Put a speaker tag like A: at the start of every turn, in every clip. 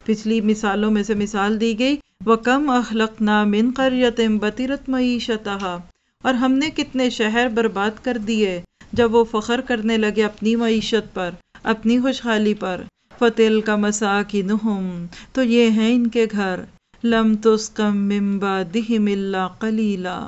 A: پچھلی مثالوں میں سے مثال دی گئی، وَكَمْ أَخْلَقْنَا مِنْ قَرْيَةٍ بَطِرَتْ مَعِيشَتَهَا، اور ہم نے کتنے شہر برباد کر دیے جب وہ فخر کرنے لگے اپنی معیشت پر، اپنی خوشحالی پر۔ فَتِلْكَ مَسَاكِنُهُمْ، تو یہ ہیں ان کے گھر، لَمْ تُسْكَنْ مِنْ بَعْدِهِمْ إِلَّا قَلِيلًا،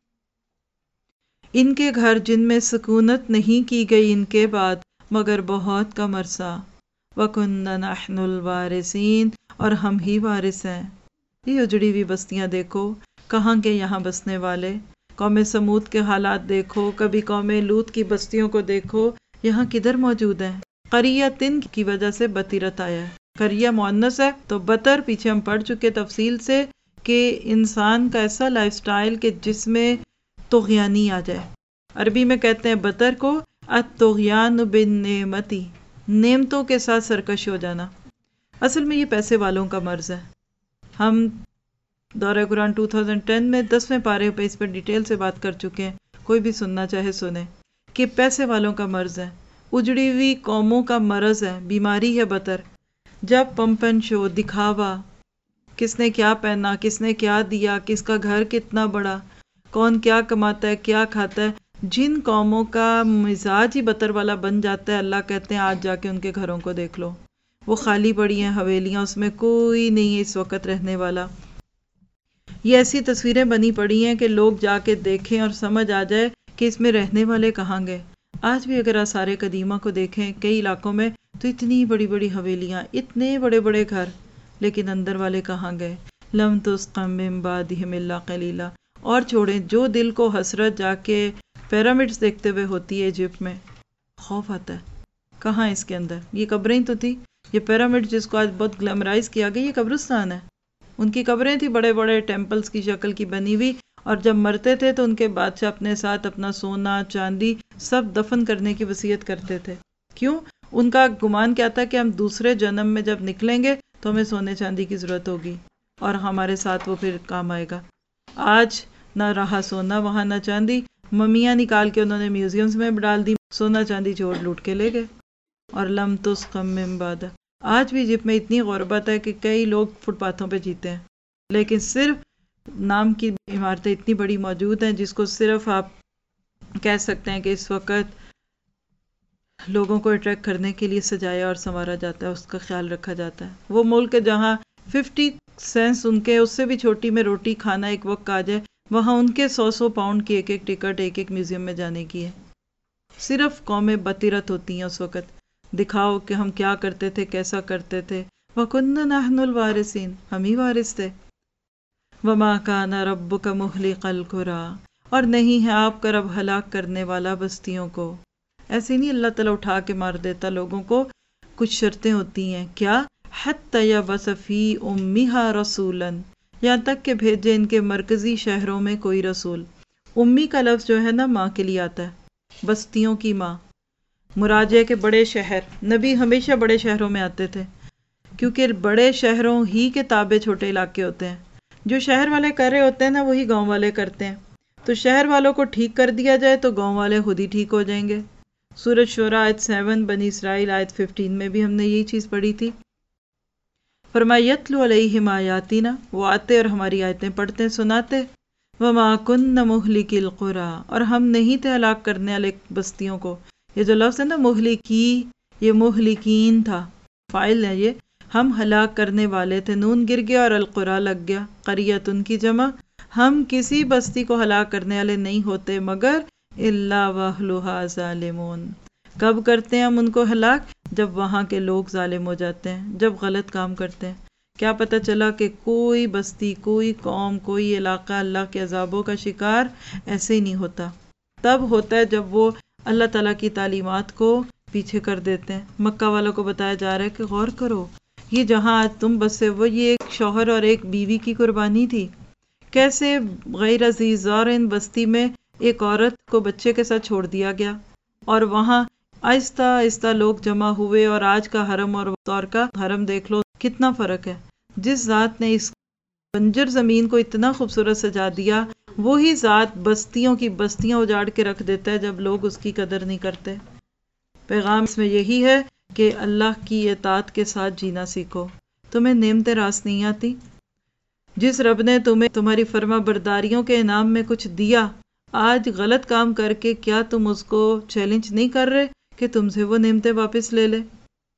A: ان کے گھر جن میں سکونت نہیں کی گئی ان کے بعد مگر بہت کم عرصہ۔ وَكُنَّا نَحْنُ الْوَارِثِينَ، اور ہم ہی وارث ہیں۔ یہ اجڑی ہوئی بستیاں دیکھو، کہاں کے یہاں بسنے والے۔ قوم سمود کے حالات دیکھو، کبھی قوم لوط کی بستیوں کو دیکھو، یہاں کدھر موجود ہیں؟ قریۃ کی وجہ سے بطیرت آیا ہے، قریہ مؤنث ہے تو بطر پیچھے ہم پڑھ چکے تفصیل سے کہ انسان کا ایسا لائف سٹائل کہ جس میں طغیانی آ جائے۔ عربی میں کہتے ہیں بطر کو الطغیان بالنعمتی، نعمتوں کے ساتھ سرکش ہو جانا۔ اصل میں یہ پیسے والوں کا مرض ہے۔ ہم دورہ قرآن 2010 میں 10ویں پارے پہ اس پر ڈیٹیل سے بات کر چکے ہیں، کوئی بھی سننا چاہے سنیں، کہ پیسے والوں کا مرض ہے، اجڑی ہوئی قوموں کا مرض ہے، بیماری ہے بطر۔ جب پمپ اینڈ شو، دکھاوا، کس نے کیا پہنا، کس نے کیا دیا، کس کا گھر کتنا بڑا، کون کیا کماتا ہے، کیا کھاتا ہے، جن قوموں کا مزاج ہی بطر والا بن جاتا ہے، اللہ کہتے ہیں آج جا کے ان کے گھروں کو دیکھ لو، وہ خالی پڑی ہیں حویلیاں، اس میں کوئی نہیں ہے اس وقت رہنے والا۔ یہ ایسی تصویریں بنی پڑی ہیں کہ لوگ جا کے دیکھیں اور سمجھ آ جائے کہ اس میں رہنے والے کہاں گئے۔ آج بھی اگر آثار قدیمہ کو دیکھیں کئی علاقوں میں تو اتنی بڑی بڑی حویلیاں، اتنے بڑے بڑے گھر، لیکن اندر والے کہاں گئے؟ لم تسقم من بعدہم الا قلیلا۔ اور چھوڑیں، جو دل کو حسرت جا کے پیرامڈز دیکھتے ہوئے ہوتی ہے ایجپٹ میں، خوف آتا ہے، کہاں اس کے اندر؟ یہ قبریں تو تھی، یہ پیرامڈ جس کو آج بہت گلیمرائز کیا گیا، یہ قبرستان ہے۔ ان کی قبریں تھی بڑے بڑے ٹیمپلز کی شکل کی بنی ہوئی، اور جب مرتے تھے تو ان کے بادشاہ اپنے ساتھ اپنا سونا چاندی سب دفن کرنے کی وصیت کرتے تھے۔ کیوں؟ ان کا گمان کیا تھا کہ ہم دوسرے جنم میں جب نکلیں گے تو ہمیں سونے چاندی کی ضرورت ہوگی اور ہمارے ساتھ وہ پھر کام آئے گا۔ آج نہ رہا سونا وہاں نہ چاندی، ممیاں نکال کے انہوں نے میوزیمز میں ڈال دی، سونا چاندی چور لوٹ کے لے گئے۔ اور لم تسقم من بعد، آج بھی ایجپٹ میں اتنی غربت ہے کہ کئی لوگ فٹ پاتھوں پہ جیتے ہیں، لیکن صرف نام کی عمارتیں اتنی بڑی موجود ہیں جس کو صرف آپ کہہ سکتے ہیں کہ اس وقت لوگوں کو اٹریکٹ کرنے کے لیے سجایا اور سنوارا جاتا ہے، اس کا خیال رکھا جاتا ہے۔ وہ ملک ہے جہاں 50 سینٹس ان کے اس سے بھی چھوٹی میں روٹی کھانا ایک وقت آ جائے، وہاں ان کے 100 پاؤنڈ کی ایک ایک ٹکٹ ایک ایک میوزیم میں جانے کی ہے۔ صرف قومیں بطیرت ہوتی ہیں اس وقت، دکھاؤ کہ ہم کیا کرتے تھے، کیسا کرتے تھے۔ وَكُنَّا نَحْنُ الْوَارِثِينَ، ہم ہی وارث تھے۔ وَمَا كَانَ رَبُّكَ مُهْلِكَ الْقُرَىٰ، اور نہیں ہے آپ کا رب ہلاک کرنے والا بستیوں کو۔ ایسے نہیں اللہ تعالیٰ اٹھا کے مار دیتا لوگوں کو، کچھ شرطیں ہوتی ہیں۔ کیا؟ حَتَّى يَبْعَثَ فِي أُمِّهَا رَسُولًا، یہاں تک کہ بھیجے ان کے مرکزی شہروں میں کوئی رسول۔ امی کا لفظ جو ہے نا ماں کے لیے آتا ہے، بستیوں کی ماں، مراجع کے بڑے شہر۔ نبی ہمیشہ بڑے شہروں میں آتے تھے کیونکہ بڑے شہروں ہی کے تابع چھوٹے علاقے ہوتے ہیں۔ جو شہر والے کر رہے ہوتے ہیں نا وہی گاؤں والے کرتے ہیں، تو شہر والوں کو ٹھیک کر دیا جائے تو گاؤں والے خود ہی ٹھیک ہو جائیں گے۔ سورۃ شعراء آیت 7، بنی اسرائیل آیت 15 میں بھی ہم نے یہی چیز پڑھی تھی۔ فرمایا یتلو علیہم آیاتنا، وہ آتے اور ہماری آیتیں پڑھتے سناتے۔ وما کن مہلکی القریٰ، اور ہم نہیں تھے ہلاک کرنے والے بستیوں کو۔ یہ جو لفظ ہے نا مہلکی، یہ مہلکین تھا، فاعل ہے یہ، ہم ہلاک کرنے والے تھے، نون گر گیا اور القریٰ لگ گیا، قریۃ کی جمع۔ ہم کسی بستی کو ہلاک کرنے والے نہیں ہوتے مگر الا واہلھا ظالمون۔ کب کرتے ہیں ہم ان کو ہلاک؟ جب وہاں کے لوگ ظالم ہو جاتے ہیں، جب غلط کام کرتے ہیں۔ کیا پتہ چلا کہ کوئی بستی، کوئی قوم، کوئی علاقہ اللہ کے عذابوں کا شکار ایسے ہی نہیں ہوتا، تب ہوتا ہے جب وہ اللہ تعالیٰ کی تعلیمات کو پیچھے کر دیتے ہیں۔ مکہ والوں کو بتایا جا رہا ہے کہ غور کرو، یہ جہاں آج تم بسے وہ یہ ایک شوہر اور ایک بیوی کی قربانی تھی، کیسے غیر عزیز اور ان بستی میں ایک عورت کو بچے کے ساتھ چھوڑ دیا گیا، اور وہاں آہستہ آہستہ لوگ جمع ہوئے، اور آج کا حرم اور دور کا حرم دیکھ لو کتنا فرق ہے۔ جس ذات نے اس بنجر زمین کو اتنا خوبصورت سجا دیا، وہی ذات بستیوں کی بستیاں اجاڑ کے رکھ دیتا ہے جب لوگ اس کی قدر نہیں کرتے۔ پیغام اس میں یہی ہے کہ اللہ کی اطاعت کے ساتھ جینا سیکھو، تمہیں نعمتیں راس نہیں آتی؟ جس رب نے تمہیں تمہاری فرما برداریوں کے انعام میں کچھ دیا، آج غلط کام کر کے کیا تم اس کو چیلنج نہیں کر رہے کہ تم سے وہ نعمتیں واپس لے لے؟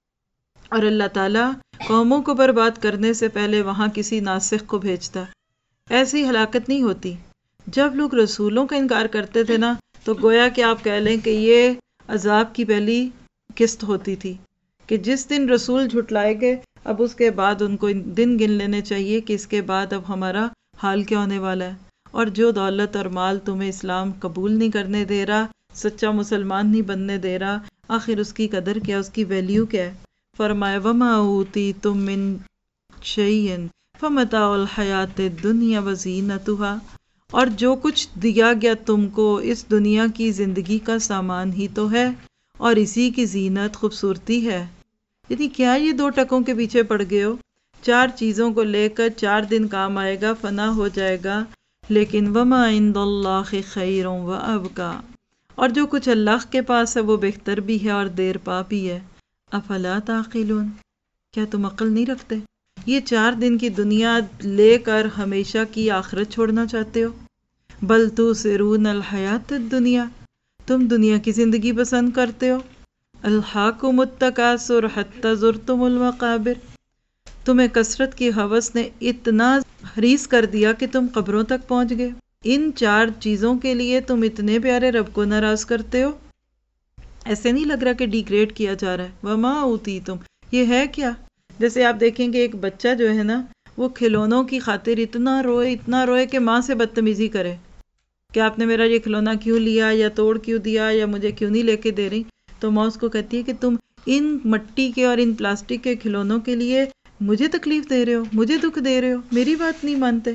A: اور اللہ تعالیٰ قوموں کو برباد کرنے سے پہلے وہاں کسی ناسخ کو بھیجتا۔ ایسی ہلاکت نہیں ہوتی۔ جب لوگ رسولوں کا انکار کرتے تھے نا، تو گویا کہ آپ کہہ لیں کہ یہ عذاب کی پہلی قسط ہوتی تھی کہ جس دن رسول جھٹلائے گئے، اب اس کے بعد ان کو دن گن لینے چاہیے کہ اس کے بعد اب ہمارا حال کیا ہونے والا ہے۔ اور جو دولت اور مال تمہیں اسلام قبول نہیں کرنے دے رہا، سچا مسلمان نہیں بننے دے رہا، آخر اس کی قدر کیا، اس کی ویلیو کیا ہے؟ فرمایا وَمَا أُوتِیتُم مِّن شَیْءٍ فَمَتَاعُ الْحَیَاةِ الدُّنْیَا وَزِینَتُہَا، اور جو کچھ دیا گیا تم کو اس دنیا کی زندگی کا سامان ہی تو ہے، اور اسی کی زینت خوبصورتی ہے۔ یعنی کیا یہ دو ٹکوں کے پیچھے پڑ گئے ہو؟ 4 چیزوں کو لے کر 4 دن کام آئے گا، فنا ہو جائے گا، لیکن وَمَا عِندَ اللَّهِ خَيْرٌ وَأَبْقَىٰ، اور جو کچھ اللہ کے پاس ہے وہ بہتر بھی ہے اور دیر پا بھی ہے۔ افلا تعقلون، کیا تم عقل نہیں رکھتے؟ یہ 4 دن کی دنیا لے کر ہمیشہ کی آخرت چھوڑنا چاہتے ہو؟ بل تؤثرون الحیات الدنیا، تم دنیا کی زندگی پسند کرتے ہو۔ الہاکم التکاثر حتی زرتم المقابر، تمہیں کثرت کی ہوس نے اتنا حریص کر دیا کہ تم قبروں تک پہنچ گئے۔ ان 4 چیزوں کے لیے تم اتنے پیارے رب کو ناراض کرتے ہو؟ ایسے نہیں لگ رہا کہ ڈیگریڈ کیا جا رہا ہے؟ وما اوتیتم، یہ ہے کیا؟ جیسے آپ دیکھیں کہ ایک بچہ جو ہے نا، وہ کھلونوں کی خاطر اتنا روئے کہ ماں سے بدتمیزی کرے کہ آپ نے میرا یہ کھلونا کیوں لیا، یا توڑ کیوں دیا، یا مجھے کیوں نہیں لے کے دے رہی، تو ماں اس کو کہتی ہے کہ تم ان مٹی کے اور ان پلاسٹک کے کھلونوں کے لیے مجھے تکلیف دے رہے ہو، مجھے دکھ دے رہے ہو، میری بات نہیں مانتے۔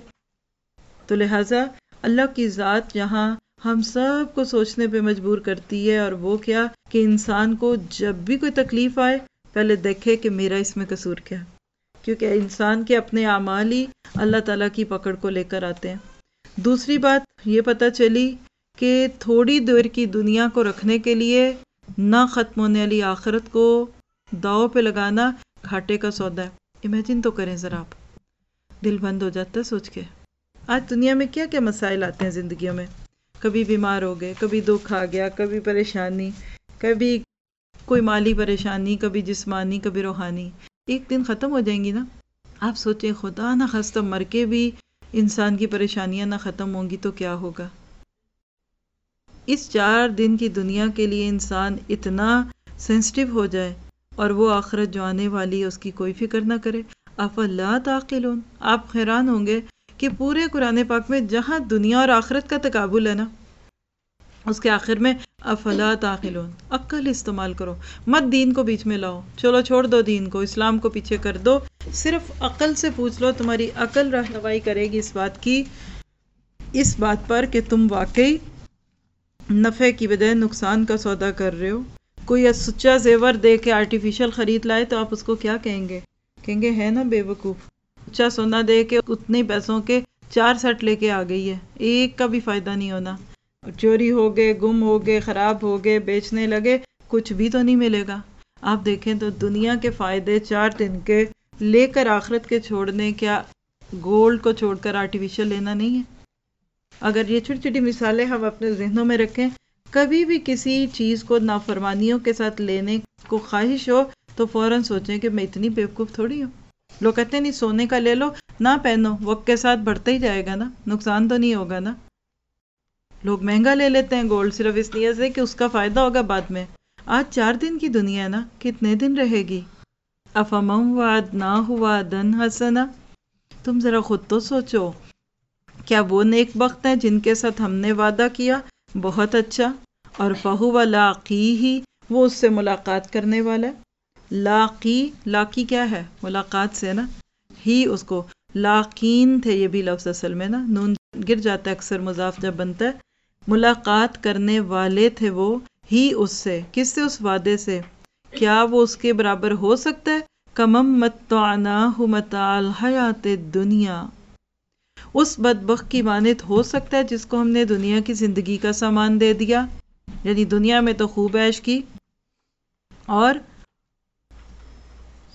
A: تو لہٰذا اللہ کی ذات یہاں ہم سب کو سوچنے پہ مجبور کرتی ہے، اور وہ کیا کہ انسان کو جب بھی کوئی تکلیف آئے پہلے دیکھے کہ میرا اس میں قصور کیا، کیونکہ انسان کے اپنے اعمال ہی اللہ تعالیٰ کی پکڑ کو لے کر آتے ہیں۔ دوسری بات یہ پتہ چلی کہ تھوڑی دیر کی دنیا کو رکھنے کے لیے نہ ختم ہونے والی آخرت کو داؤ پہ لگانا گھاٹے کا سودا ہے۔ امیجن تو کریں ذرا، آپ دل بند ہو جاتا ہے سوچ کے۔ آج دنیا میں کیا کیا مسائل آتے ہیں زندگیوں میں، کبھی بیمار ہو گئے، کبھی دکھ آ گیا، کبھی پریشانی، کبھی کوئی مالی پریشانی، کبھی جسمانی، کبھی روحانی، ایک دن ختم ہو جائیں گی نا۔ آپ سوچیں خدا نہ خواستہ مر کے بھی انسان کی پریشانیاں نہ ختم ہوں گی تو کیا ہوگا؟ اس 4 دن کی دنیا کے لیے انسان اتنا سینسٹیو ہو جائے اور وہ آخرت جو آنے والی ہے اس کی کوئی فکر نہ کرے۔ افلا تعقلون، آپ حیران ہوں گے کہ پورے قرآن پاک میں جہاں دنیا اور آخرت کا تقابل ہے نا، اس کے آخر میں افلا تعقلون، عقل استعمال کرو، مت دین کو بیچ میں لاؤ، چلو چھوڑ دو دین کو، اسلام کو پیچھے کر دو، صرف عقل سے پوچھ لو، تمہاری عقل رہنمائی کرے گی اس بات پر کہ تم واقعی نفع کی بجائے نقصان کا سودا کر رہے ہو۔ کوئی سچا زیور دے کے آرٹیفیشل خرید لائے تو آپ اس کو کیا کہیں گے؟ کہیں گے ہے نا بے وقوف، سچا سونا دے کے اتنے پیسوں کے 4 سیٹ لے کے آ گئی ہے، ایک کا بھی فائدہ نہیں ہونا، چوری ہو گئے، گم ہو گئے، خراب ہو گئے، بیچنے لگے، کچھ بھی تو نہیں ملے گا۔ آپ دیکھیں تو دنیا کے فائدے 4 دن کے لے کر آخرت کے چھوڑنے، کیا گولڈ کو چھوڑ کر آرٹیفیشل لینا نہیں ہے؟ اگر یہ چھوٹی چھوٹی مثالیں ہم اپنے ذہنوں میں رکھیں، کبھی بھی کسی چیز کو نافرمانیوں کے ساتھ لینے کو خواہش ہو تو فوراً سوچیں کہ میں اتنی بیوقوف تھوڑی ہوں۔ لوگ کہتے ہیں نہیں سونے کا لے لو، نہ پہنو، وقت کے ساتھ بڑھتا ہی جائے گا نا، نقصان تو نہیں ہوگا نا۔ لوگ مہنگا لے لیتے ہیں گولڈ صرف اس لیے سے کہ اس کا فائدہ ہوگا بعد میں۔ آج 4 دن کی دنیا ہے نا، کتنے دن رہے گی؟ افمن وعدناہ وعدا حسنا، تم ذرا خود تو سوچو، کیا وہ نیک بخت ہیں جن کے ساتھ ہم نے وعدہ کیا بہت اچھا، اور فہو لاقیہ، وہ اس سے ملاقات کرنے والا ہے۔ لاقی کیا ہے؟ ملاقات سے نا، ہی اس کو لاقین تھے، یہ بھی لفظ اصل میں نا نون گر جاتا ہے اکثر مضاف جب بنتا ہے، ملاقات کرنے والے تھے وہ، ہی اس سے، کس سے؟ اس وعدے سے۔ کیا وہ اس کے برابر ہو سکتا ہے؟ کمم متعناہ متاع الحیات الدنیا، اس بدبخت کی مانند ہو سکتا ہے جس کو ہم نے دنیا کی زندگی کا سامان دے دیا، یعنی دنیا میں تو خوب عیش کی اور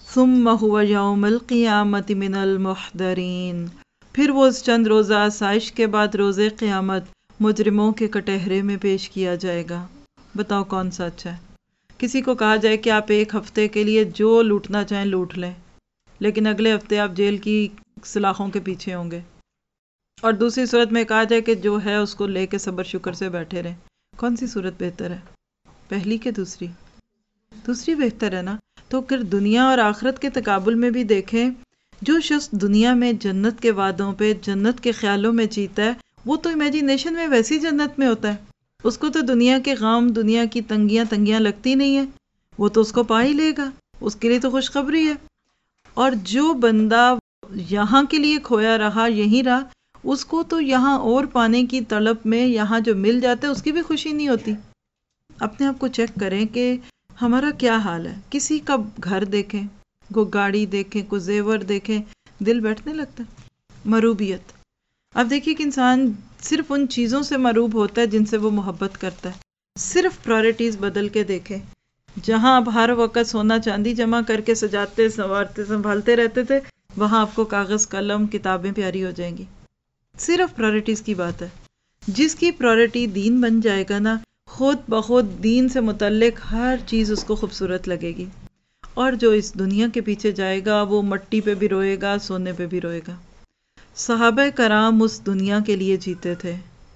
A: ثم هو یوم القیامت من المحضرین، پھر وہ اس چند روزہ آسائش کے بعد روز قیامت مجرموں کے کٹہرے میں پیش کیا جائے گا۔ بتاؤ کون سا اچھا ہے؟ کسی کو کہا جائے کہ آپ ایک ہفتے کے لیے جو لوٹنا چاہیں لوٹ لیں، لیکن اگلے ہفتے آپ جیل کی سلاخوں کے پیچھے ہوں گے، اور دوسری صورت میں کہا جائے کہ جو ہے اس کو لے کے صبر شکر سے بیٹھے رہیں، کون سی صورت بہتر ہے؟ پہلی کہ دوسری؟ دوسری بہتر ہے نا۔ تو پھر دنیا اور آخرت کے تقابل میں بھی دیکھیں، جو شخص دنیا میں جنت کے وعدوں پہ، جنت کے خیالوں میں جیتا ہے، وہ تو امیجینیشن میں ویسی جنت میں ہوتا ہے، اس کو تو دنیا کے غم، دنیا کی تنگیاں لگتی نہیں ہیں، وہ تو اس کو پا ہی لے گا، اس کے لیے تو خوشخبری ہے۔ اور جو بندہ یہاں کے لیے کھویا رہا، یہیں رہا، اس کو تو یہاں اور پانے کی طلب میں یہاں جو مل جاتا ہے اس کی بھی خوشی نہیں ہوتی۔ اپنے آپ کو چیک کریں کہ ہمارا کیا حال ہے۔ کسی کا گھر دیکھیں، کوئی گاڑی دیکھیں، کوئی زیور دیکھیں، دل بیٹھنے لگتا ہے۔ مروبیت، اب دیکھیے کہ انسان صرف ان چیزوں سے مروب ہوتا ہے جن سے وہ محبت کرتا ہے۔ صرف پرائرٹیز بدل کے دیکھیں، جہاں آپ ہر وقت سونا چاندی جمع کر کے سجاتے، سنوارتے، سنبھالتے رہتے تھے، وہاں آپ کو کاغذ، قلم، کتابیں پیاری ہو جائیں گی۔ صرف پرائرٹیز کی بات ہے۔ جس کی پرائرٹی دین بن جائے گا نا، خود بخود دین سے متعلق ہر چیز اس کو خوبصورت لگے گی، اور جو اس دنیا کے پیچھے جائے گا وہ مٹی پہ بھی روئے گا، سونے پہ بھی روئے گا۔ صحابہ کرام اس دنیا کے لیے جیتے تھے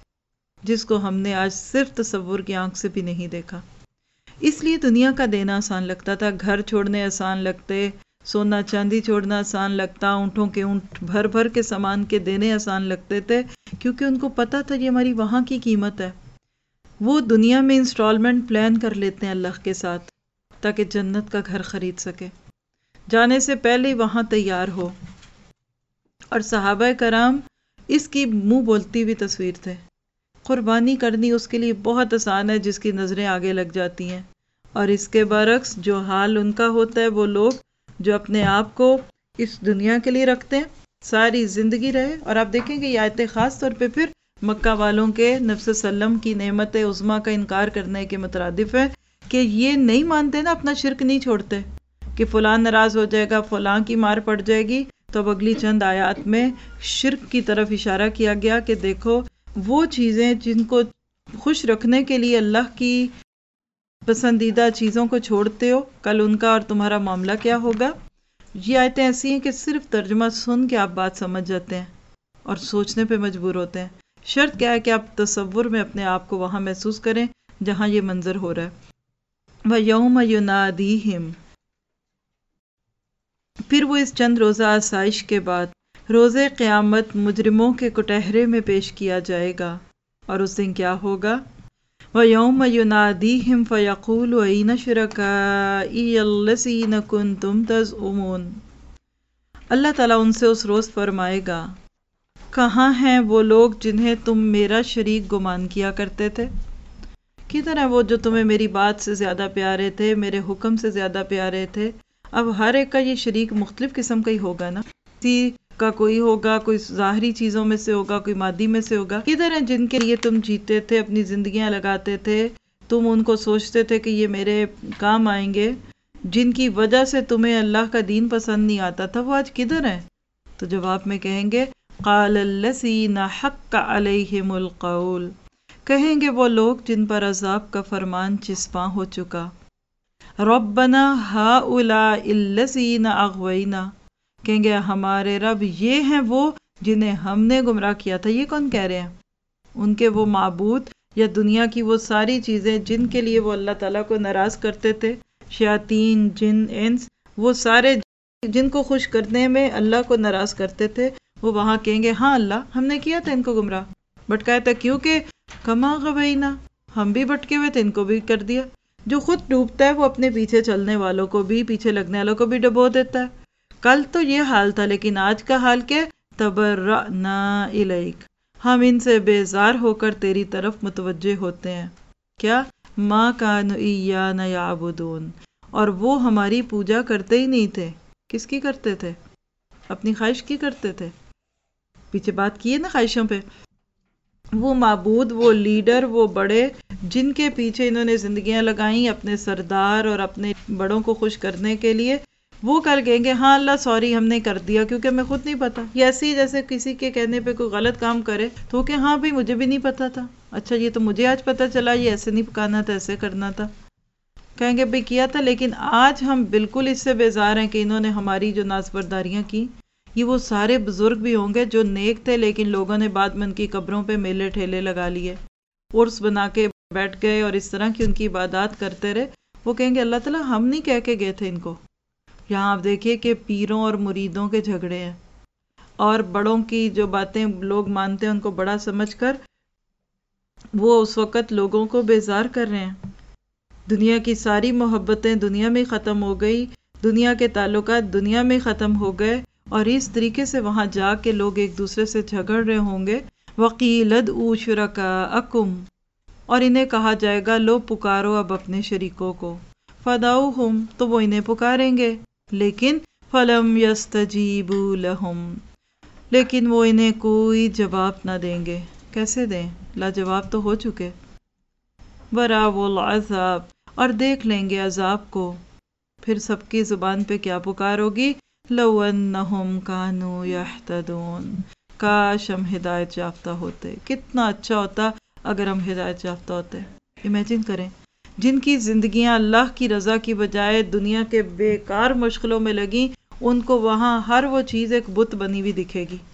A: جس کو ہم نے آج صرف تصور کی آنکھ سے بھی نہیں دیکھا۔ اس لیے دنیا کا دینا آسان لگتا تھا، گھر چھوڑنے آسان لگتے، سونا چاندی چھوڑنا آسان لگتا، اونٹوں کے اونٹ بھر بھر کے سامان کے دینے آسان لگتے تھے، کیونکہ ان کو پتا تھا یہ ہماری وہاں کی قیمت ہے۔ وہ دنیا میں انسٹالمنٹ پلان کر لیتے ہیں اللہ کے ساتھ تاکہ جنت کا گھر خرید سکے، جانے سے پہلے ہی وہاں تیار ہو۔ اور صحابہ کرام اس کی منہ بولتی ہوئی تصویر تھے۔ قربانی کرنی اس کے لیے بہت آسان ہے جس کی نظریں آگے لگ جاتی ہیں، اور اس کے برعکس جو حال ان کا ہوتا ہے، وہ لوگ جو اپنے آپ کو اس دنیا کے لیے رکھتے ہیں، ساری زندگی رہے۔ اور آپ دیکھیں کہ یہ آیتیں خاص طور پہ پھر مکہ والوں کے نبی صلی اللہ علیہ وسلم کی نعمت عظمیٰ کا انکار کرنے کے مترادف ہے کہ یہ نہیں مانتے نا، اپنا شرک نہیں چھوڑتے کہ فلاں ناراض ہو جائے گا، فلاں کی مار پڑ جائے گی۔ تو اب اگلی چند آیات میں شرک کی طرف اشارہ کیا گیا کہ دیکھو وہ چیزیں جن کو خوش رکھنے کے لیے اللہ کی پسندیدہ چیزوں کو چھوڑتے ہو، کل ان کا اور تمہارا معاملہ کیا ہوگا۔ یہ آیتیں ایسی ہیں کہ صرف ترجمہ سن کے آپ بات سمجھ جاتے ہیں اور سوچنے پہ مجبور ہوتے ہیں۔ شرط کیا ہے کہ آپ تصور میں اپنے آپ کو وہاں محسوس کریں جہاں یہ منظر ہو رہا ہے۔ وَيَوْمَ يُنَادِيهِمْ، پھر وہ اس چند روزہ آسائش کے بعد روز قیامت مجرموں کے کٹہرے میں پیش کیا جائے گا، اور اس دن کیا ہوگا؟ وَيَوْمَ يُنَادِيهِمْ فَيَقُولُ أَيْنَ شُرَكَائِيَ الَّذِينَ كُنتُمْ تَزْعُمُونَ، اللہ تعالیٰ ان سے اس روز فرمائے گا، کہاں ہیں وہ لوگ جنہیں تم میرا شریک گمان کیا کرتے تھے؟ کدھر ہیں وہ جو تمہیں میری بات سے زیادہ پیارے تھے، میرے حکم سے زیادہ پیارے تھے؟ اب ہر ایک کا یہ شریک مختلف قسم کا ہی ہوگا نا، کسی کا کوئی ہوگا، کوئی ظاہری چیزوں میں سے ہوگا، کوئی مادی میں سے ہوگا۔ کدھر ہیں جن کے لیے تم جیتے تھے، اپنی زندگیاں لگاتے تھے، تم ان کو سوچتے تھے کہ یہ میرے کام آئیں گے، جن کی وجہ سے تمہیں اللہ کا دین پسند نہیں آتا تھا، وہ آج کدھر ہیں؟ تو جواب میں کہیں گے قال الذین حق علیہم القول، کہیں گے وہ لوگ جن پر عذاب کا فرمان چسپاں ہو چکا، ربنا ہؤلاء الذین اغوینا، کہیں گے ہمارے رب یہ ہیں وہ جنہیں ہم نے گمراہ کیا تھا۔ یہ کون کہہ رہے ہیں؟ ان کے وہ معبود یا دنیا کی وہ ساری چیزیں جن کے لیے وہ اللہ تعالیٰ کو ناراض کرتے تھے، شیاطین، جن، انس، وہ سارے جن کو خوش کرنے میں اللہ کو ناراض کرتے تھے، وہ وہاں کہیں گے ہاں اللہ ہم نے کیا تھا ان کو گمراہ، بھٹکایا تھا، کیونکہ کما غوینا، ہم بھی بھٹکے ہوئے تھے، ان کو بھی کر دیا۔ جو خود ڈوبتا ہے وہ اپنے پیچھے چلنے والوں کو بھی، پیچھے لگنے والوں کو بھی ڈبو دیتا ہے۔ کل تو یہ حال تھا، لیکن آج کا حال کیا؟ تبرأنا الیک، ہم ان سے بیزار ہو کر تیری طرف متوجہ ہوتے ہیں۔ کیا؟ ما کانوا ایانا یعبدون، اور وہ ہماری پوجا کرتے ہی نہیں تھے۔ کس کی کرتے تھے؟ اپنی خواہش کی کرتے تھے۔ پیچھے بات کی ہے نا خواہشوں پہ۔ وہ معبود، وہ لیڈر، وہ بڑے جن کے پیچھے انہوں نے زندگیاں لگائیں اپنے سردار اور اپنے بڑوں کو خوش کرنے کے لیے، وہ کل کہیں گے ہاں اللہ سوری ہم نے کر دیا کیونکہ ہمیں خود نہیں پتا. یہ ایسے ہی جیسے کسی کے کہنے پہ کوئی غلط کام کرے تو وہ کہ ہاں بھائی مجھے بھی نہیں پتا تھا، اچھا یہ تو مجھے آج پتا چلا، یہ ایسے نہیں پکانا تھا، ایسے کرنا تھا. کہیں گے بھائی کیا تھا، لیکن آج ہم بالکل اس سے بیزار ہیں کہ انہوں نے ہماری جو نافرمانیاں کی. یہ وہ سارے بزرگ بھی ہوں گے جو نیک تھے لیکن لوگوں نے بعد میں ان کی قبروں پہ میلے ٹھیلے لگا لیے، عرس بنا کے بیٹھ گئے اور اس طرح کی ان کی عبادات کرتے رہے. وہ کہیں گے اللہ تعالیٰ ہم نہیں کہہ کے گئے تھے ان کو. یہاں آپ دیکھیے کہ پیروں اور مریدوں کے جھگڑے ہیں، اور بڑوں کی جو باتیں لوگ مانتے ہیں ان کو بڑا سمجھ کر وہ اس وقت لوگوں کو بیزار کر رہے ہیں. دنیا کی ساری محبتیں دنیا میں ختم ہو گئی، دنیا کے تعلقات دنیا میں ختم ہو گئے، اور اس طریقے سے وہاں جا کے لوگ ایک دوسرے سے جھگڑ رہے ہوں گے. وَقِيلَ ادْعُوا شُرَكَاءَكُمْ، اور انہیں کہا جائے گا لو پکارو اب اپنے شریکوں کو. فَدَعُوهُمْ، تو وہ انہیں پکاریں گے، لیکن فَلَمْ يَسْتَجِيبُوا لَهُمْ، لیکن وہ انہیں کوئی جواب نہ دیں گے. کیسے دیں؟ لاجواب تو ہو چکے. وَرَأَوُا الْعَذَابَ، اور دیکھ لیں گے عذاب کو. پھر سب کی زبان پہ کیا پکار ہوگی؟ لَوْ أَنَّهُمْ كَانُوا يَهْتَدُونَ، کاش ہم ہدایت یافتہ ہوتے. کتنا اچھا ہوتا اگر ہم ہدایت یافتہ ہوتے. امیجن کریں جن کی زندگیاں اللہ کی رضا کی بجائے دنیا کے بیکار مشغلوں میں لگیں، ان کو وہاں ہر وہ چیز ایک بت بنی ہوئی دکھے گی.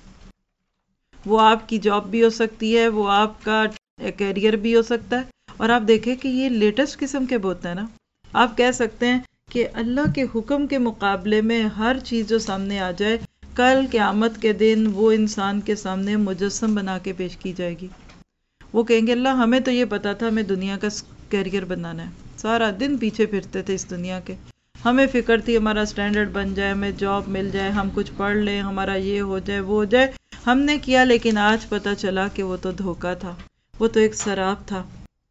A: وہ آپ کی جاب بھی ہو سکتی ہے، وہ آپ کا کیریئر بھی ہو سکتا ہے. اور آپ دیکھیں کہ یہ لیٹسٹ قسم کے بت ہیں نا. آپ کہہ سکتے ہیں کہ اللہ کے حکم کے مقابلے میں ہر چیز جو سامنے آ جائے، کل قیامت کے دن وہ انسان کے سامنے مجسم بنا کے پیش کی جائے گی. وہ کہیں گے اللہ ہمیں تو یہ پتا تھا ہمیں دنیا کا کیریئر بنانا ہے، سارا دن پیچھے پھرتے تھے اس دنیا کے، ہمیں فکر تھی ہمارا سٹینڈرڈ بن جائے، ہمیں جاب مل جائے، ہم کچھ پڑھ لیں، ہمارا یہ ہو جائے وہ ہو جائے. ہم نے کیا، لیکن آج پتا چلا کہ وہ تو دھوکہ تھا، وہ تو ایک سراب تھا.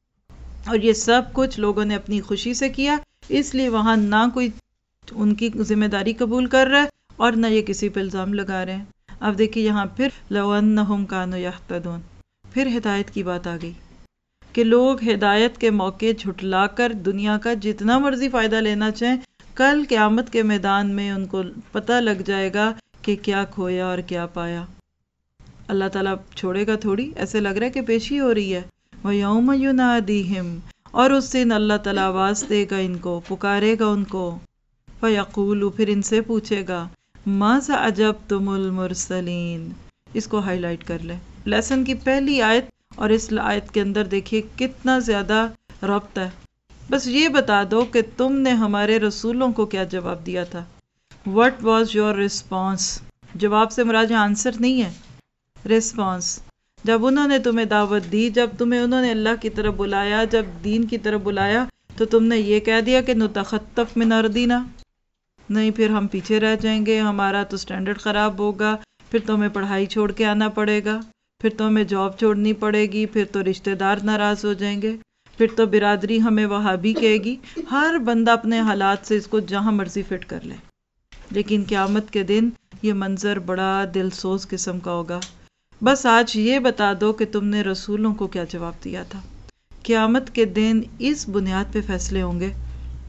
A: اور یہ سب کچھ لوگوں نے اپنی خوشی سے کیا، اس لیے وہاں نہ کوئی ان کی ذمہ داری قبول کر رہا ہے اور نہ یہ کسی پہ الزام لگا رہے ہیں. اب دیکھیے یہاں پھر لَوْ أَنَّهُمْ كَانُوا يَهْتَدُونَ، پھر ہدایت کی بات آ گئی کہ لوگ ہدایت کے موقع جھٹلا کر دنیا کا جتنا مرضی فائدہ لینا چاہیں، کل قیامت کے میدان میں ان کو پتہ لگ جائے گا کہ کیا کھویا اور کیا پایا. اللہ تعالیٰ چھوڑے گا تھوڑی، ایسے لگ رہا ہے کہ پیشی ہو رہی ہے. وَيَوْمَ يُنَادِيهِمْ، اور اس دن اللہ تعالیٰ آواز دے گا ان کو، پکارے گا ان کو. فَيَقُولُ، پھر ان سے پوچھے گا مَاذَا أَجَبْتُمُ الْمُرْسَلِينَ. اس کو ہائی لائٹ کر لیں، لیسن کی پہلی آیت اور اس آیت کے اندر دیکھیے کتنا زیادہ ربط ہے. بس یہ بتا دو کہ تم نے ہمارے رسولوں کو کیا جواب دیا تھا. What was your response؟ جواب سے مراد یہاں آنسر نہیں ہے، ریسپانس. جب انہوں نے تمہیں دعوت دی، جب تمہیں انہوں نے اللہ کی طرف بلایا، جب دین کی طرف بلایا، تو تم نے یہ کہہ دیا کہ نتخطف من ارضنا، نہیں پھر ہم پیچھے رہ جائیں گے، ہمارا تو سٹینڈرڈ خراب ہوگا، پھر تمہیں پڑھائی چھوڑ کے آنا پڑے گا، پھر تو ہمیں جاب چھوڑنی پڑے گی، پھر تو رشتہ دار ناراض ہو جائیں گے، پھر تو برادری ہمیں وہابی کہے گی. ہر بندہ اپنے حالات سے اس کو جہاں مرضی فٹ کر لے. لیکن قیامت کے دن یہ منظر بڑا دل سوز قسم کا ہوگا. بس آج یہ بتا دو کہ تم نے رسولوں کو کیا جواب دیا تھا. قیامت کے دن اس بنیاد پہ فیصلے ہوں گے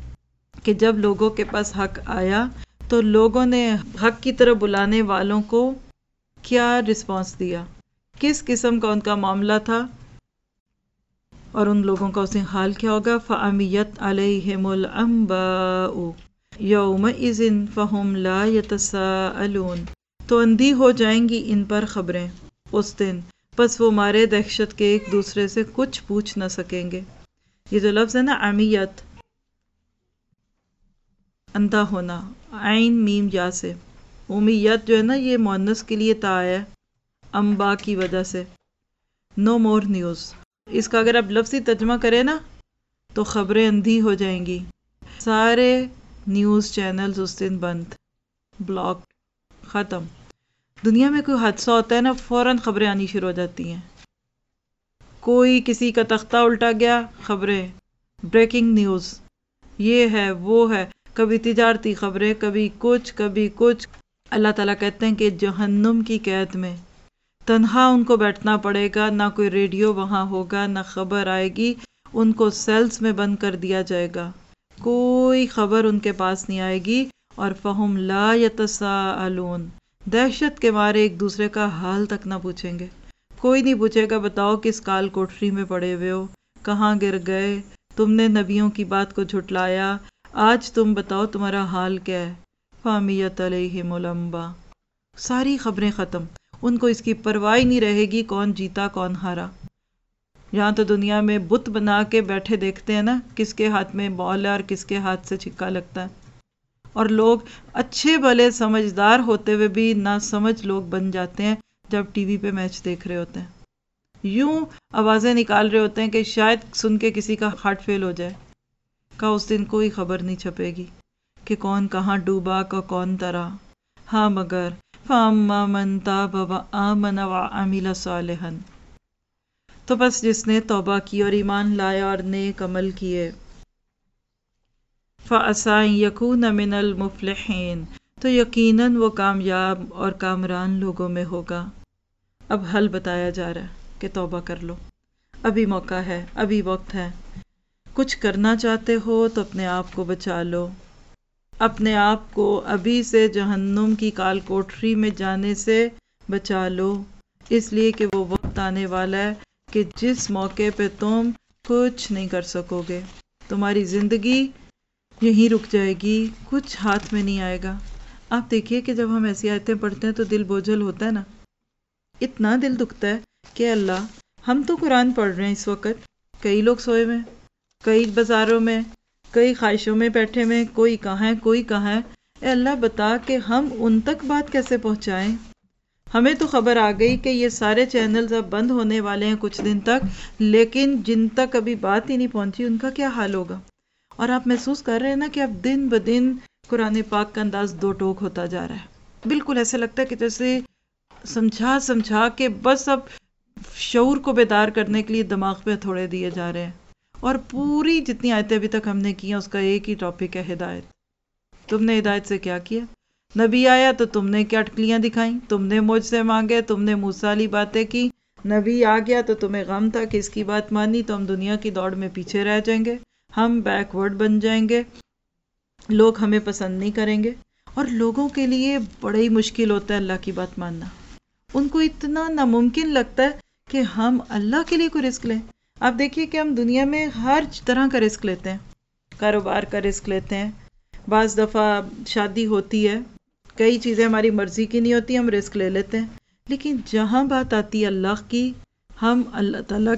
A: کہ جب لوگوں کے پاس حق آیا تو لوگوں نے حق کی طرف بلانے والوں کو کیا رسپانس دیا، کس قسم کا ان کا معاملہ تھا، اور ان لوگوں کا اس دن حال کیا ہوگا. فَعَمِيَتْ عَلَيْهِمُ الْأَنبَاءُ يَوْمَئِذٍ فَهُمْ لَا يَتَسَاءَلُونَ، تو اندھی ہو جائیں گی ان پر خبریں اس دن، پس وہ مارے دہشت کے ایک دوسرے سے کچھ پوچھ نہ سکیں گے. یہ جو لفظ ہے نا عمیت، اندھا ہونا، عین میم یا سے، امیت جو ہے نا یہ مؤنث کے لیے تا ہے انبا کی وجہ سے. نو مور نیوز، اس کا اگر آپ لفظی ترجمہ کریں نا تو خبریں اندھی ہو جائیں گی، سارے نیوز چینلز اس دن بند، بلاک، ختم. دنیا میں کوئی حادثہ ہوتا ہے نا فوراً خبریں آنی شروع ہو جاتی ہیں. کوئی کسی کا تختہ الٹا گیا، خبریں، بریکنگ نیوز، یہ ہے وہ ہے، کبھی تجارتی خبریں، کبھی کچھ. اللہ تعالیٰ کہتے ہیں کہ جہنم کی قید میں تنہا ان کو بیٹھنا پڑے گا، نہ کوئی ریڈیو وہاں ہوگا، نہ خبر آئے گی، ان کو سیلز میں بند کر دیا جائے گا، کوئی خبر ان کے پاس نہیں آئے گی. اور فہم لا یتساءلون، دہشت کے مارے ایک دوسرے کا حال تک نہ پوچھیں گے۔ کوئی نہیں پوچھے گا بتاؤ کس کال کوٹری میں پڑے ہوئے ہو، کہاں گر گئے، تم نے نبیوں کی بات کو جھٹلایا، آج تم بتاؤ تمہارا حال کیا ہے۔ فامیت علیہم الانباء، ساری خبریں ختم، ان کو اس کی پرواہ نہیں رہے گی کون جیتا کون ہارا۔ یہاں تو دنیا میں بت بنا کے بیٹھے دیکھتے ہیں نا، کس کے ہاتھ میں بال ہے اور کس کے ہاتھ سے چھکا لگتا ہے، اور لوگ اچھے بھلے سمجھدار ہوتے ہوئے بھی ناسمجھ لوگ بن جاتے ہیں جب ٹی وی پہ میچ دیکھ رہے ہوتے ہیں، یوں آوازیں نکال رہے ہوتے ہیں کہ شاید سن کے کسی کا ہارٹ فیل ہو جائے۔ کہا اس دن کوئی خبر نہیں چھپے گی کہ کون کہاں ڈوبا کا کون ترا، ہاں مگر فَأَمَّا مَن تَابَ وَآمَنَ وَعَمِلَ صَالِحًا، تو بس جس نے توبہ کی اور ایمان لایا اور نیک عمل کیے، فَعَسَىٰ أَن يَكُونَ مِنَ الْمُفْلِحِينَ، تو یقیناً وہ کامیاب اور کامران لوگوں میں ہوگا۔ اب حل بتایا جا رہا ہے کہ توبہ کر لو، ابھی موقع ہے، ابھی وقت ہے۔ کچھ کرنا چاہتے ہو تو اپنے آپ کو بچا لو، اپنے آپ کو ابھی سے جہنم کی کال کوٹری میں جانے سے بچا لو، اس لیے کہ وہ وقت آنے والا ہے کہ جس موقع پہ تم کچھ نہیں کر سکو گے، تمہاری زندگی یہیں رک جائے گی، کچھ ہاتھ میں نہیں آئے گا۔ آپ دیکھیے کہ جب ہم ایسی آیتیں پڑھتے ہیں تو دل بوجھل ہوتا ہے نا، اتنا دل دکھتا ہے کہ اللہ، ہم تو قرآن پڑھ رہے ہیں اس وقت، کئی لوگ سوئے ہوئے ہیں، کئی بازاروں میں، کئی خواہشوں میں بیٹھے ہوئے، کوئی کہاں ہے کوئی کہاں ہے، اے اللہ بتا کہ ہم ان تک بات کیسے پہنچائیں۔ ہمیں تو خبر آ گئی کہ یہ سارے چینلز اب بند ہونے والے ہیں کچھ دن تک، لیکن جن تک ابھی بات ہی نہیں پہنچی ان کا کیا حال ہوگا؟ اور آپ محسوس کر رہے ہیں نا کہ اب دن بدن قرآن پاک کا انداز دو ٹوک ہوتا جا رہا ہے، بالکل ایسے لگتا ہے کہ جیسے سمجھا سمجھا کے بس اب شعور کو بیدار کرنے کے لیے دماغ پہ تھوڑے دیے جا رہے ہیں، اور پوری جتنی آیتیں ابھی تک ہم نے کی ہیں اس کا ایک ہی ٹاپک ہے ہدایت۔ تم نے ہدایت سے کیا کیا؟ نبی آیا تو تم نے کیا ٹکلیاں دکھائیں، تم نے مجھ سے مانگے، تم نے موسیٰ والی باتیں کی، نبی آ گیا تو تمہیں غم تھا کہ اس کی بات مانی تو ہم دنیا کی دوڑ میں پیچھے رہ جائیں گے، ہم بیک ورڈ بن جائیں گے، لوگ ہمیں پسند نہیں کریں گے۔ اور لوگوں کے لیے بڑا ہی مشکل ہوتا ہے اللہ کی بات ماننا، ان کو اتنا ناممکن لگتا ہے کہ ہم اللہ کے لیے کوئی رسک لیں۔ آپ دیکھیے کہ ہم دنیا میں ہر طرح کا رسک لیتے ہیں، کاروبار کا رسک لیتے ہیں، بعض دفعہ شادی ہوتی ہے، کئی چیزیں ہماری مرضی کی نہیں ہوتی، ہم رسک لے لیتے ہیں، لیکن جہاں بات آتی ہے اللہ کی، ہم اللہ تعالیٰ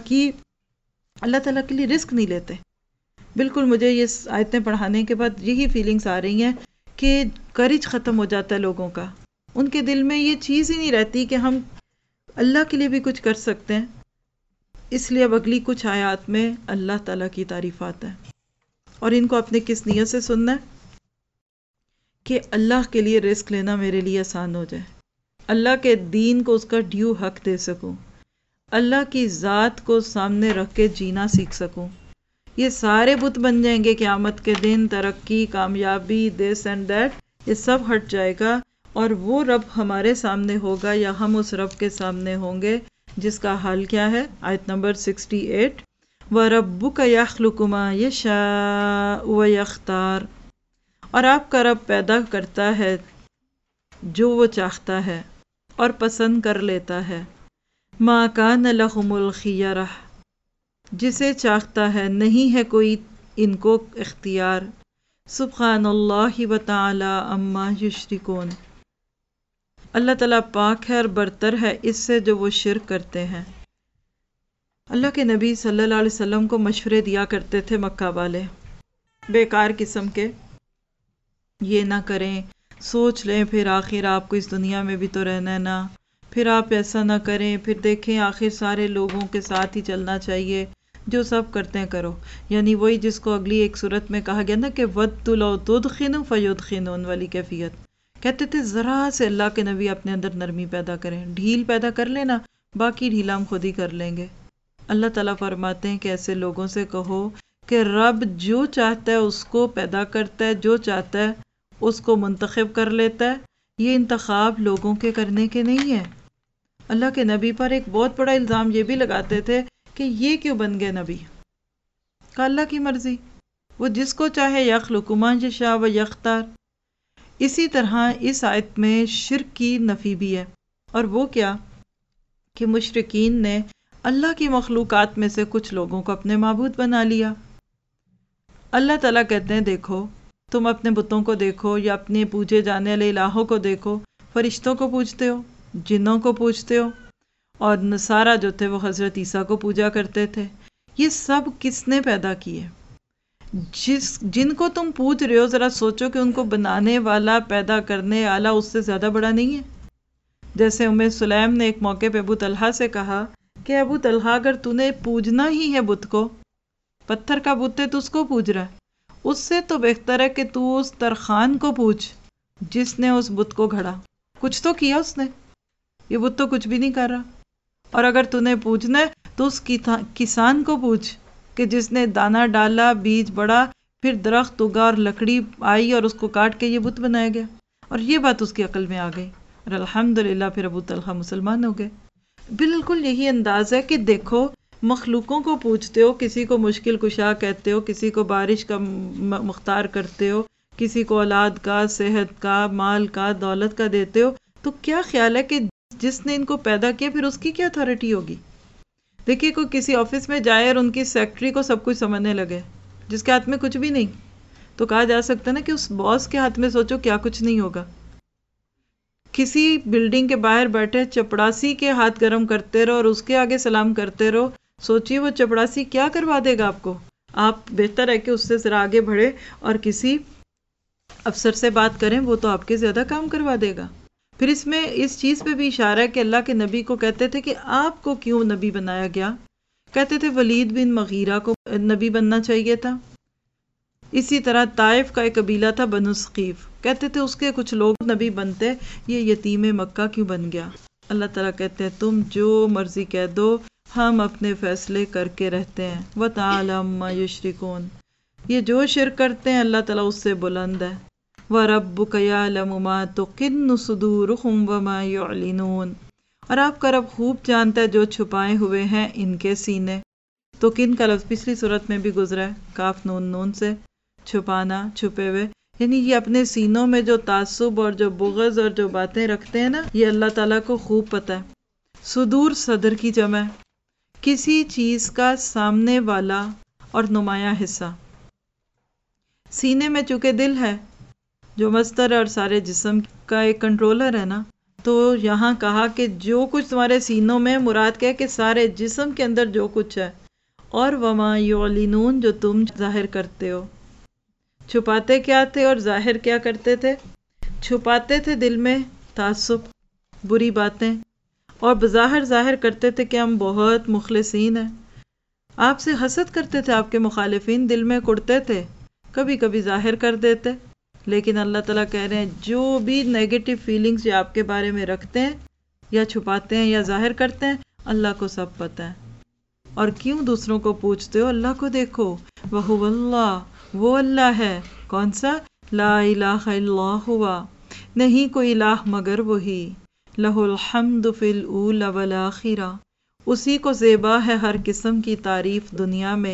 A: کے لیے رسک نہیں لیتے۔ بالکل مجھے یہ آیتیں پڑھانے کے بعد یہی فیلنگز آ رہی ہیں کہ کریج ختم ہو جاتا ہے لوگوں کا، ان کے دل میں یہ چیز ہی نہیں رہتی کہ ہم اللہ کے لیے بھی کچھ کر سکتے ہیں۔ اس لیے اب اگلی کچھ آیات میں اللہ تعالیٰ کی تعریفات ہیں، اور ان کو اپنے کس نیت سے سننا ہے کہ اللہ کے لیے رسک لینا میرے لیے آسان ہو جائے، اللہ کے دین کو اس کا ڈیو حق دے سکوں، اللہ کی ذات کو سامنے رکھ کے جینا سیکھ سکوں۔ یہ سارے بت بن جائیں گے قیامت کے دن، ترقی، کامیابی، دس اینڈ دیٹ، یہ سب ہٹ جائے گا، اور وہ رب ہمارے سامنے ہوگا یا ہم اس رب کے سامنے ہوں گے جس کا حال کیا ہے؟ آیت نمبر 68، وَرَبُّكَ يَخْلُقُ مَا يَشَاءُ وَيَخْتَارُ، اور آپ کا رب پیدا کرتا ہے جو وہ چاہتا ہے اور پسند کر لیتا ہے، مَا كَانَ لَهُمُ الْخِيَرَةُ، جسے چاہتا ہے نہیں ہے کوئی ان کو اختیار، سبحان اللہ وتعالی عما یشرکون، اللہ تعالیٰ پاک ہے اور برتر ہے اس سے جو وہ شرک کرتے ہیں۔ اللہ کے نبی صلی اللہ علیہ وسلم کو مشورے دیا کرتے تھے مکہ والے، بیکار قسم کے، یہ نہ کریں، سوچ لیں پھر آخر آپ کو اس دنیا میں بھی تو رہنا ہے نا، پھر آپ ایسا نہ کریں، پھر دیکھیں آخر سارے لوگوں کے ساتھ ہی چلنا چاہیے، جو سب کرتے ہیں کرو، یعنی وہی جس کو اگلی ایک صورت میں کہا گیا نا کہ وَدُّ لَوْ تُدْخِنُ فَيُدْخِنُونَ والی کیفیت، کہتے تھے ذرا سے اللہ کے نبی اپنے اندر نرمی پیدا کریں، ڈھیل پیدا کر لینا، باقی ڈھیلا ہم خود ہی کر لیں گے۔ اللہ تعالیٰ فرماتے ہیں کہ ایسے لوگوں سے کہو کہ رب جو چاہتا ہے اس کو پیدا کرتا ہے، جو چاہتا ہے اس کو منتخب کر لیتا ہے، یہ انتخاب لوگوں کے کرنے کے نہیں ہے۔ اللہ کے نبی پر ایک بہت بڑا الزام یہ بھی لگاتے تھے کہ یہ کیوں بن گئے نبی؟ کہ اللہ کی مرضی، وہ جس کو چاہے یخلق ما یشاء و یختار، اسی طرح اس آیت میں شرک کی نفی بھی ہے، اور وہ کیا کہ مشرکین نے اللہ کی مخلوقات میں سے کچھ لوگوں کو اپنے معبود بنا لیا۔ اللہ تعالیٰ کہتے ہیں دیکھو تم اپنے بتوں کو دیکھو یا اپنے پوجے جانے والے الہوں کو دیکھو، فرشتوں کو پوجتے ہو، جنوں کو پوجتے ہو، اور نصارہ جو تھے وہ حضرت عیسیٰ کو پوجا کرتے تھے۔ یہ سب کس نے پیدا کیے؟ جن کو تم پوج رہے ہو ذرا سوچو کہ ان کو بنانے والا، پیدا کرنے والا اس سے زیادہ بڑا نہیں ہے؟ جیسے ام سلیم نے ایک موقع پہ ابو طلحہ سے کہا کہ ابو طلحہ اگر تو نے پوجنا ہی ہے بت کو، پتھر کا بت ہے تو اس کو پوج رہا ہے، اس سے تو بہتر ہے کہ تو اس ترخان کو پوج جس نے اس بت کو گھڑا، کچھ تو کیا اس نے، یہ بت تو کچھ بھی نہیں کر رہا۔ اور اگر تو نے پوجنا ہے تو اس کسان کو پوج کہ جس نے دانہ ڈالا، بیج بڑا، پھر درخت اگا اور لکڑی آئی اور اس کو کاٹ کے یہ بت بنایا گیا، اور یہ بات اس کی عقل میں آ گئی، اور الحمدللہ پھر ابو طلحہ مسلمان ہو گئے۔ بالکل یہی انداز ہے کہ دیکھو مخلوقوں کو پوجتے ہو، کسی کو مشکل کشا کہتے ہو، کسی کو بارش کا مختار کرتے ہو، کسی کو اولاد کا، صحت کا، مال کا، دولت کا دیتے ہو، تو کیا خیال ہے کہ جس نے ان کو پیدا کیا پھر اس کی کیا اتھارٹی ہوگی؟ دیکھیے کوئی کسی آفس میں جائے اور ان کی سیکرٹری کو سب کچھ سمجھنے لگے جس کے ہاتھ میں کچھ بھی نہیں، تو کہا جا سکتا نا کہ اس باس کے ہاتھ میں سوچو کیا کچھ نہیں ہوگا۔ کسی بلڈنگ کے باہر بیٹھے چپڑاسی کے ہاتھ گرم کرتے رہو اور اس کے آگے سلام کرتے رہو، سوچیے وہ چپڑاسی کیا کروا دے گا آپ کو۔ آپ بہتر ہے کہ اس سے ذرا آگے بڑھے اور کسی افسر سے بات کریں، وہ تو آپ کے زیادہ کام کروا دے گا۔ پھر اس میں اس چیز پہ بھی اشارہ ہے کہ اللہ کے نبی کو کہتے تھے کہ آپ کو کیوں نبی بنایا گیا؟ کہتے تھے ولید بن مغیرہ کو نبی بننا چاہیے تھا۔ اسی طرح طائف کا ایک قبیلہ تھا بنو ثقیف، کہتے تھے اس کے کچھ لوگ نبی بنتے، یہ یتیم مکہ کیوں بن گیا؟ اللہ تعالیٰ کہتے ہیں تم جو مرضی کہہ دو، ہم اپنے فیصلے کر کے رہتے ہیں۔ وَتَعَالَى عَمَّا يُشْرِكُونَ، یہ جو شرک کرتے ہیں اللہ تعالیٰ اس سے بلند ہے۔ وَرَبُّكَ يَعْلَمُ مَا تُكِنُّ صُدُورُهُمْ وَمَا يُعْلِنُونَ، اور آپ کا رب خوب جانتا ہے جو چھپائے ہوئے ہیں ان کے سینے۔ تو کن کا لفظ پچھلی صورت میں بھی گزرا ہے، کاف نون نون سے، چھپانا، چھپے ہوئے، یعنی یہ اپنے سینوں میں جو تعصب اور جو بغض اور جو باتیں رکھتے ہیں نا، یہ اللہ تعالیٰ کو خوب پتہ ہے۔ صدور صدر کی جمع ہے، کسی چیز کا سامنے والا اور نمایاں حصہ۔ سینے میں چونکہ دل ہے جو مصدر اور سارے جسم کا ایک کنٹرولر ہے نا، تو یہاں کہا کہ جو کچھ تمہارے سینوں میں، مراد کیا کہ سارے جسم کے اندر جو کچھ ہے، اور وما یعلنون، جو تم ظاہر کرتے ہو۔ چھپاتے کیا تھے اور ظاہر کیا کرتے تھے؟ چھپاتے تھے دل میں تعصب، بری باتیں، اور بظاہر ظاہر کرتے تھے کہ ہم بہت مخلصین ہیں۔ آپ سے حسد کرتے تھے آپ کے مخالفین، دل میں کڑتے تھے، کبھی کبھی ظاہر کر دیتے، لیکن اللہ تعالیٰ کہہ رہے ہیں جو بھی نیگیٹو فیلنگز جو آپ کے بارے میں رکھتے ہیں یا چھپاتے ہیں یا ظاہر کرتے ہیں، اللہ کو سب پتہ ہے۔ اور کیوں دوسروں کو پوچھتے ہو؟ اللہ کو دیکھو، وَهُوَ اللَّهُ، وہ اللہ ہے، کون سا؟ لا الہ الا ہوا، نہیں کوئی الہ مگر وہی، لہ الحمد فی الاولی والآخرہ، اسی کو زیبا ہے ہر قسم کی تعریف دنیا میں،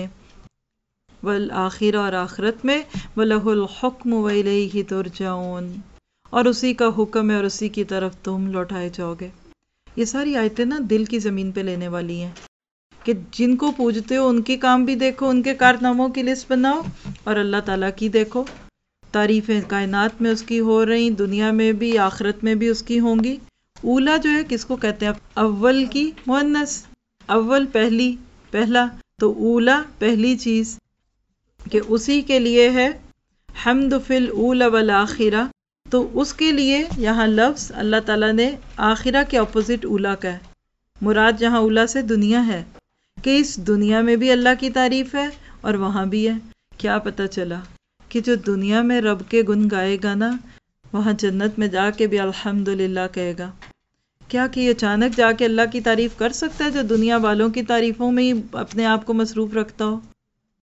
A: والآخرہ اور آخرت میں، وَلَهُ الْحُكْمُ وَإِلَيْهِ تُرْجَعُونَ، اور اسی کا حکم ہے اور اسی کی طرف تم لوٹائے جاؤ گے۔ یہ ساری آیتیں نا دل کی زمین پہ لینے والی ہیں کہ جن کو پوجتے ہو ان کے کام بھی دیکھو، ان کے کارناموں کی لسٹ بناؤ، اور اللہ تعالیٰ کی دیکھو، تعریفیں کائنات میں اس کی ہو رہی، دنیا میں بھی، آخرت میں بھی اس کی ہوں گی۔ اولا جو ہے کس کو کہتے ہیں؟ اول کی مؤنث، اول پہلی، پہلا، تو اولا پہلی چیز، کہ اسی کے لیے ہے حمد فی الاولی والآخرہ، تو اس کے لیے یہاں لفظ اللہ تعالیٰ نے آخرہ کے اپوزٹ اولا کا ہے، مراد جہاں اولا سے دنیا ہے، کہ اس دنیا میں بھی اللہ کی تعریف ہے اور وہاں بھی ہے۔ کیا پتہ چلا کہ جو دنیا میں رب کے گن گائے گا نا، وہاں جنت میں جا کے بھی الحمدللہ کہے گا۔ کیا کہ یہ اچانک جا کے اللہ کی تعریف کر سکتا ہے جو دنیا والوں کی تعریفوں میں ہی اپنے آپ کو مصروف رکھتا ہو؟